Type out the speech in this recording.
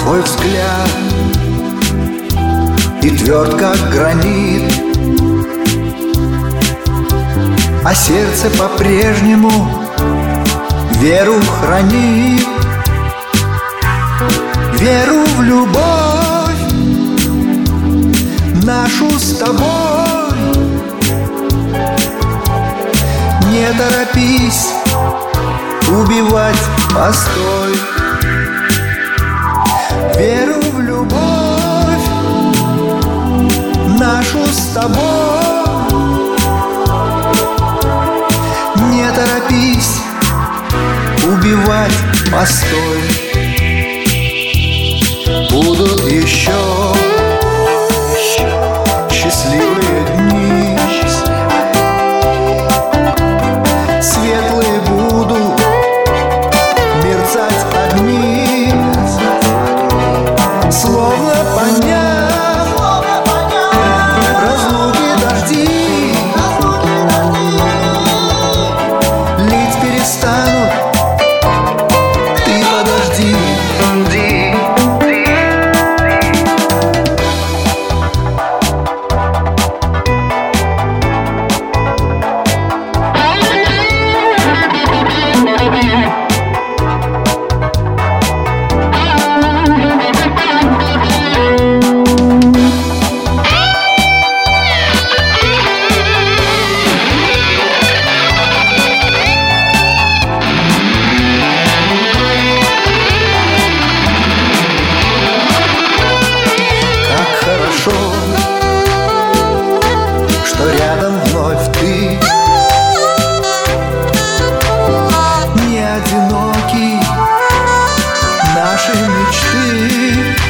твой взгляд и тверд, как гранит, а сердце по-прежнему веру хранит. Веру в любовь нашу с тобой. Не торопись убивать, постой. Веру в любовь нашу с тобой. Не торопись убивать, постой. Будут еще счастливые дни, светлые будут мерцать огни, словно поняв разлуки дожди, лить перестанут. Ты подожди. Что рядом вновь ты, не одинокий нашей мечты.